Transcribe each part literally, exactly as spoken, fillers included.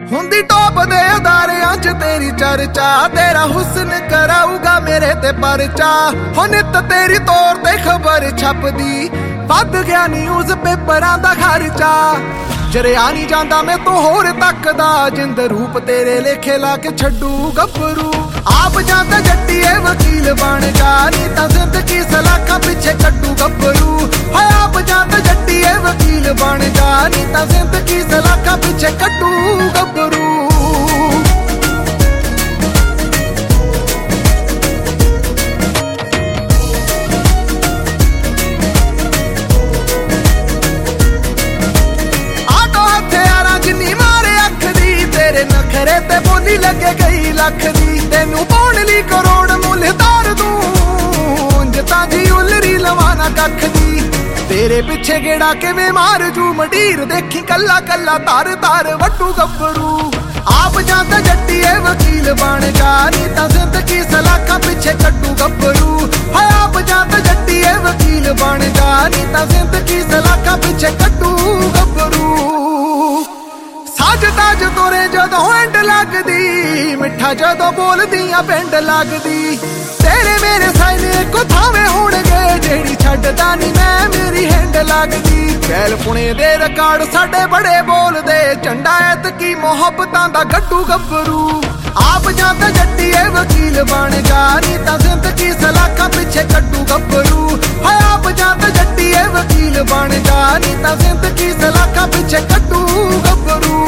ਹੁੰਦੀ ਟੋਪ ਦੇ ਅਦਾਰਿਆਂ 'ਚ ਤੇਰੀ ਚਰਚਾ, ਤੇਰਾ ਹੁਸਨ ਕਰਾਊਗਾ ਮੇਰੇ ਤੇ ਪਰਚਾ। ਹੋ ਨਿੱਤ ਤੇਰੀ ਤੌਰ ਤੇ ਖਬਰ ਛਪਦੀ, ਵੱਧ ਗਿਆ ਨਿਊਜ਼ ਪੇਪਰਾਂ ਦਾ ਖਰਚਾ। ਜਰਿਆ ਨਹੀਂ ਜਾਂਦਾ ਮੈਂ ਤੋਂ ਹੋਰ ਤੱਕਦਾ, ਜਿੰਦ ਰੂਪ ਤੇਰੇ ਲੇਖੇ ਲਾ ਕੇ ਛੱਡੂ ਗੱਭਰੂ। ਆਪ ਜਾਂਦਾ ਜੱਟੀਏ ਵਕੀਲ ਬਣ ਜਾ, ਨੀ ਤਾਂ ਜ਼ਿੰਦਗੀ ਸਲਾਖਾਂ ਪਿੱਛੇ ਕੱਢੂ ਗੱਭਰੂ। ਹਾਏ ਆਪ ਜਾਂਦਾ ਜੱਟੀਏ ਵਕੀਲ ਬਣ ਜਾ, ਨੀ ਤਾਂ ਜ਼ਿੰਦਗੀ ਸਲਾਖਾਂ ਪਿੱਛੇ ਕੱਢੂ ਗੱਭਰੂ। ਨਖਰੇ ਤੇ ਬੋਲੀ ਲੱਗੇ ਗਈ ਲੱਖ ਦੀ, ਤੈਨੂੰ ਪਾਉਣ ਲਈ ਕਰੋੜ ਮੁੱਲ ਤਾਰ ਦੂੰ। ਉਂਝ ਤਾਂ ਜੀ ਉਲਰੀ ਲਵਾਂ ਨਾ ਕੱਖ ਦੀ, ਤੇਰੇ ਪਿੱਛੇ ਗੇੜਾ ਕਿਵੇਂ ਮਾਰ ਜੂ ਮੰਡੀਰ। ਦੇਖੀ ਕੱਲਾ ਕੱਲਾ ਤਾਰ ਤਾਰ ਵੱਟੂ ਗੱਭਰੂ। ਆਪ ਜਾਂਦਾ ਜੱਟੀਏ ਵਕੀਲ ਬਣ ਜਾ, ਨੀ ਤਾਂ ਜ਼ਿੰਦਗੀ ਸਲਾਖਾਂ ਪਿੱਛੇ ਕੱਢੂ ਗੱਭਰੂ। ਹਾਏ ਆਪ ਜਾਂਦਾ ਜੱਟੀਏ ਵਕੀਲ ਬਣ ਜਾ, ਨੀ ਤਾਂ ਜ਼ਿੰਦਗੀ ਸਲਾਖਾਂ ਪਿੱਛੇ ਕੱਢੂ ਗੱਭਰੂ। ਸਾਜ ਤਾਜ ਤੋਰੇ ਜਦੋਂ ਐਂਡ ਲੱਗਦੀ, ਮਿੱਠਾ ਜਦੋਂ ਬੋਲਦੀਆਂ ਪਿੰਡ ਲੱਗਦੀ। ਤੇਰੇ ਮੇਰੇ ਸਾਈਨ ਇੱਕੋ ਥਾਵੇਂ ਹੋਣਗੇ, ਜਿਹੜੀ ਛੱਡਦਾ ਨੀ ਮੈਂ ਮੇਰੀ ਹੈਂਡ ਲੱਗਦੀ। ਖੈਲ ਪੁਣੇ ਦੇ ਰਿਕਾਰਡ ਸਾਡੇ ਬੜੇ ਬੋਲਦੇ, ਝੰਡਾ ਐਤਕੀ ਮੁਹੱਬਤਾਂ ਦਾ ਗੱਡੂ ਗੱਭਰੂ। ਆਪ ਜਾਂਦਾ ਜੱਟੀਏ ਵਕੀਲ ਬਣ ਜਾ, ਨੀ ਤਾਂ ਜ਼ਿੰਦਗੀ ਸਲਾਖਾਂ ਪਿੱਛੇ ਕੱਢੂ ਗੱਭਰੂ। ਹਾਏ ਆਪ ਜਾਂਦਾ ਜੱਟੀਏ ਵਕੀਲ ਬਣ ਜਾ, ਨੀ ਤਾਂ ਜ਼ਿੰਦਗੀ ਸਲਾਖਾਂ ਪਿੱਛੇ ਕੱਢੂ ਗੱਭਰੂ।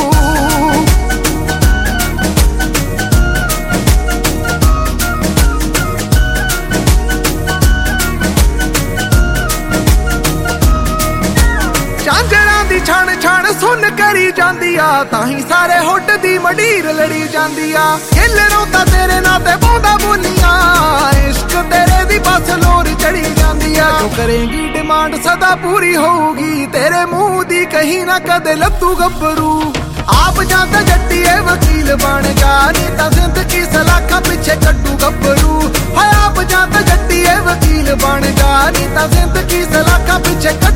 ਝਾਂਜਰਾਂ ਦੀ ਛਣ ਛਣ ਸੁਣ ਕਰੀ ਜਾਂਦੀ ਆ, ਤਾਂ ਹੀ ਸਾਰੇ ਹੁੱਡ ਦੀ ਮੰਡੀਰ ਲੜੀ ਜਾਂਦੀ ਆ। ਹਿੱਲਰੋਂ ਤਾਂ ਤੇਰੇ ਨਾਂ ਤੇ ਪਾਉਂਦਾ ਬੋਲੀਆਂ, ਇਸ਼ਕ ਤੇਰੇ ਦੀ ਬਸ ਲੋਰ ਚੜੀ ਜਾਂਦੀ ਆ। ਜੋ ਕਰੇਂਗੀ ਡਿਮਾਂਡ ਸਦਾ ਪੂਰੀ ਹੋਊਗੀ, ਤੇਰੇ ਮੂੰਹ ਦੀ ਕਹੀ ਨਾ ਕਦੇ ਲੱਤੂ ਗੱਭਰੂ। ਆਪ ਜਾਂਦਾ ਜੱਟੀਏ ਵਕੀਲ ਬਣ ਜਾ, ਨੀ ਤਾਂ ਜ਼ਿੰਦਗੀ ਸਲਾਖਾਂ ਪਿੱਛੇ ਕੱਢੂ ਗੱਭਰੂ। ਹਾਏ ਆਪ ਜਾਂਦਾ ਜੱਟੀਏ ਵਕੀਲ ਬਣ ਜਾ, ਨੀ ਤਾਂ ਜ਼ਿੰਦਗੀ ਸਲਾਖਾਂ ਪਿੱਛੇ